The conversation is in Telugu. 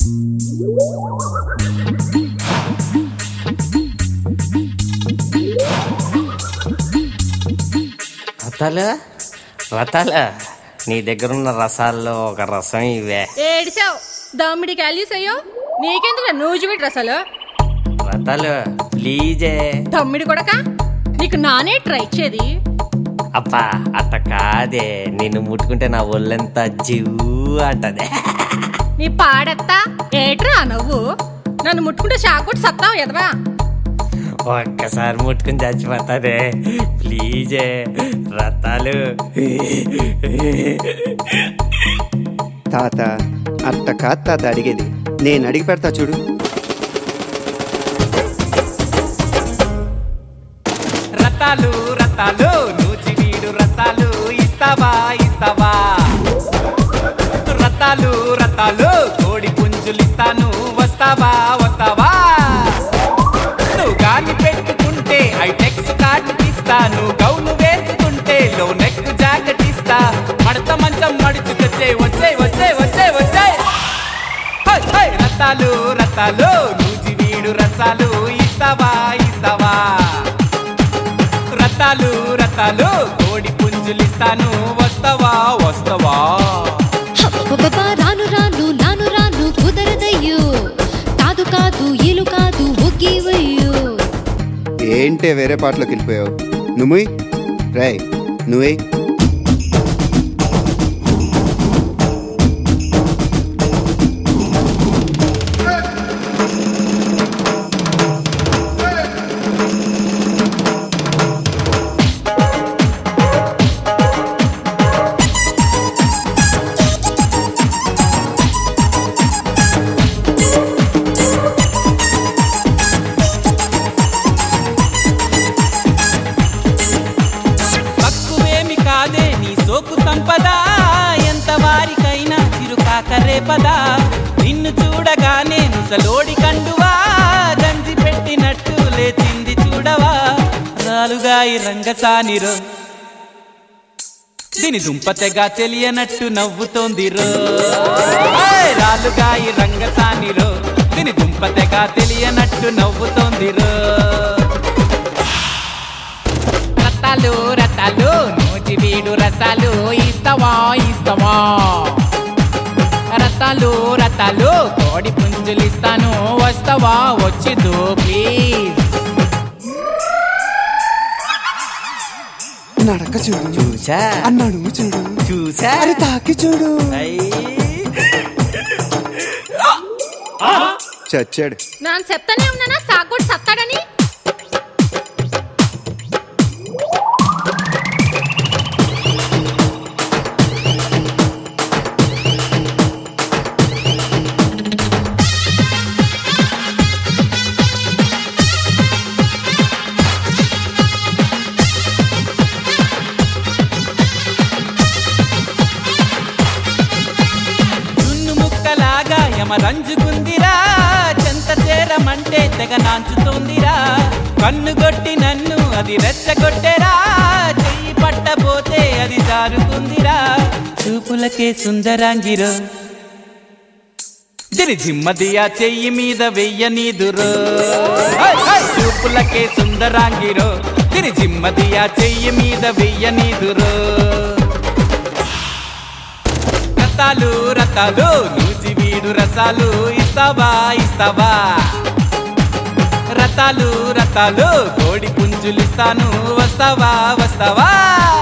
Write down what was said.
రతాలు రతాలు, నీ దగ్గరున్న రసాల్లో ఒక రసం ఇవే. ఏడిసావు దమ్మిడి క్యాలీస్ అయ్యో, నీకెందుకు నూజిబెట్టి రసాలు. రతాలు ప్లీజే. దమ్మిడి కొడక, నీకు నానే ట్రై ఇచ్చేది. అబ్బా అట్ట కాదే, నిన్ను ముట్టుకుంటే నా ఒళ్ళంతా జివ్వు అంటదే. నీ పాడెత్తా ఏట్రా నువ్వు, నన్ను ముట్టుకుంటే షాకొట్టి సత్తావు ఎదవా. ఒక్కసారి ముట్టుకుని చచ్చిపోతాదే ప్లీజే రతాలు. తాత అట్ట కాదు తాత అడిగేది, నేను అడిగి పెడతా చూడు. రతాలు రతాలు నూజివీడు రతాలు ఇస్తావా ఇస్తావా. రతాలు రతాలు కోడి పుంజులు ఇస్తాను వస్తావా వస్తావా. నువ్వు గాలి పెట్టుకుంటే ఐటెక్స్ కార్డు ఇస్తాను, గౌను వేసుకుంటే లో నెక్ జాకెట్ ఇస్తా. మడత మంచం మడుచుకొచ్చే వచ్చే వచ్చే వచ్చే వచ్చే. రతాలు రతాలు నూజివీడు రసాలు ఇస్తావా ఇస్తావా. రతాలు రతాలు కోడి పుంజులు ఇస్తాను వస్తావా వస్తావా. రాను రాను నాను రాను కుదరదయ్యో, కాదు కాదు ఇలు కాదు ఒగ్గివయ్యో. ఏంటే వేరే పాటలోకి వెళ్ళిపోయావు నువ్వు? రాయ్ నువ్వే. కాదే నీ సోకు సంపద, ఎంత వారికైనా చిరుకాకరేపదా. నిన్ను చూడగానే ముసలోడి కండువా, గంజి పెట్టినట్టు లేచింది చూడవా. రాలుగాయి రంగసానిరో, దీని దుంపతెగా తెలియనట్టు నవ్వుతోందిరో. రాలుగాయి రంగసానిరో, దీని దుంపతెగా తెలియనట్టు నవ్వుతోందిరో. రతాలు రతాలు నూజివీడు రసాలు ఇస్తావా ఇస్తావా. రతాలు రతాలు కోడి పుంజులు ఇస్తాను వస్తావా వచ్చిదు ప్లీజ్. నడక చూడు, చూసా అన్నాడు చూడు, చూసా అరే తాకి చూడు. చచ్చాడు. నేను చెప్తానే ఉన్నానా షాకొట్టి సత్తాడని. రంజుకుందిరా, చెంత చేరమంటే తెగ నాంచుతోందిరా. కన్ను కొట్టి నన్ను అది రెచ్చగొట్టెరా, చెయ్యి పట్టబోతే అది జారుకుందిరా. చూపులకే సుందరాంగిరో, దిరి జిమ్మదియా చెయ్యి మీద వెయ్యనీదురో. చూపులకే సుందరాంగిరో, దిరి జిమ్మదియా చెయ్యి మీద వెయ్యనీదురో. రతాలు రతాలు నూజివీడు రసాలు ఇస్తావా ఇస్తావా. రతాలు రతాలు కోడి పుంజులు ఇస్తాను వస్తావా వస్తావా.